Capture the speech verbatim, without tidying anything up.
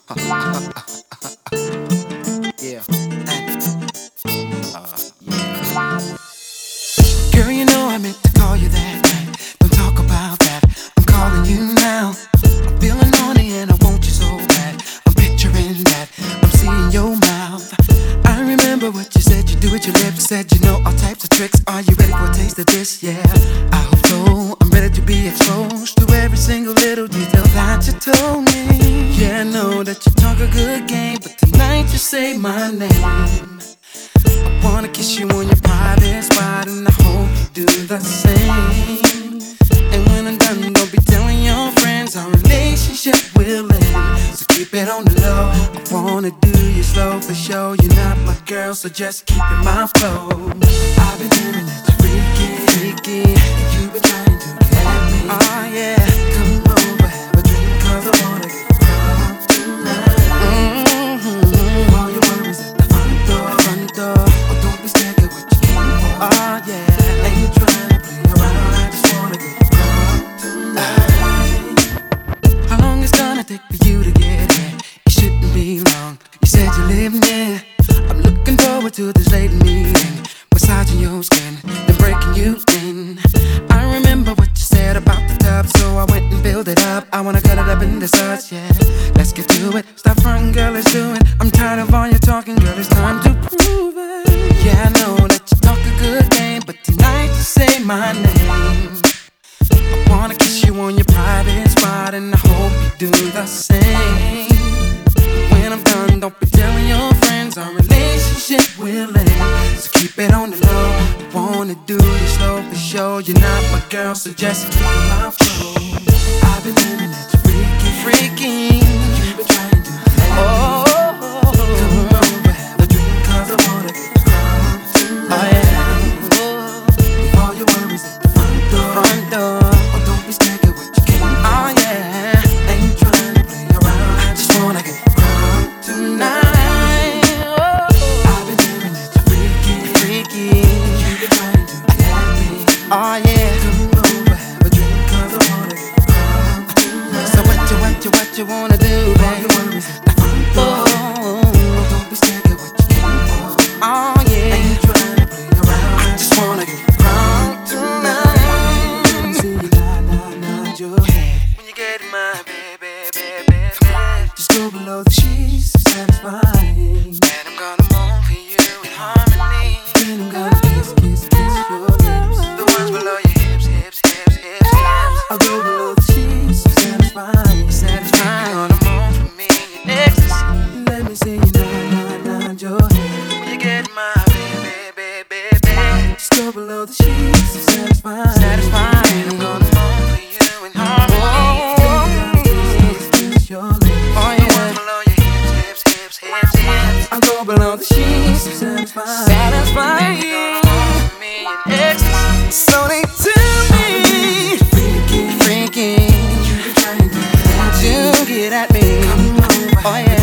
Yeah. Uh, yeah. Girl, you know I meant to call you that night. Don't talk about that. I'm calling you now. I'm feeling horny and I want you so bad. I'm picturing that. I'm seeing your mouth. I remember what you said. You do with your lips. Said you know all types of tricks. Are you ready for a taste of this? Yeah, I hope so. I'm ready to be exposed to every single little detail that you told me. Yeah, I know that you talk a good game, but tonight you say my name. I wanna kiss you on your private spot, and I hope you do the same. And when I'm done, don't be telling your friends our relationship will end. So keep it on the low. I wanna do you slow for sure. You're not my girl, so just keep your mouth closed. I've been hearing that you're freaky, freaky, and you've been trying to get me. Oh yeah, come over, have a drink, 'cause I wanna get drunk tonight. Mm-hmm. All your worries at the front door, front door. Oh, don't be scared of what you came for. Oh yeah, ain't trying to play around. I just wanna get drunk tonight. How long it's gonna take for you to get here? It shouldn't be long. You said you live near. I'm looking forward to this late meeting, massaging your skin, then breaking you in. I remember what you said about the tub, so I went and filled it up. I wanna cut it up into such, yeah. Let's get to it. Stop frontin', girl, let's do it. I'm tired of all your talking, girl, it's time to prove it. Yeah, I know that you talk a good game, but tonight you say my name. I wanna kiss you on your private spot, and I hope you do the same. When I'm done, don't be telling your friends our relationship will end. So keep it on the low. I wanna do you slow for sure. You're not my girl, so just keep your mouth closed. I've been hearing that you're freaking, freaking. You've been trying to let me. Oh, come over, have a drink, 'cause I wanna get drunk tonight. Oh yeah. Leave all your worries at the front door, front door. Oh, don't be scared of what you came for. Oh yeah, ain't trying to play around. I just wanna get tonight. Oh, I've been hearing that you're freaky, freaky. You've been trying to get me. Oh yeah, come over, have a drink, 'cause I wanna get drunk tonight. So what you, what you, what you wanna do, baby? All your worries at the front door. Oh, don't be scared of what you came for. Oh yeah, ain't trying to play around. I just wanna get drunk tonight. Let me see you nod, nod, nod your head when you get in my baby, baby, baby. Just go below the sheets, satisfying. And I'm gonna moan for you in harmony. And I'm gonna kiss, kiss, kiss your lips, the ones below your hips, hips, hips, hips, hips. I'll go below the sheets, satisfying, satisfying. Gonna moan for me in ecstasy. Let me see you nod, nod, nod your head when you get in my baby, baby, baby. Just go below the sheets, satisfying, satisfying. I'm gonna moan for you in harmony. I'll go below the sheets, satisfying, satisfying. Me in ecstasy. So they tell me, freaking, freaking. You get at me. Oh yeah.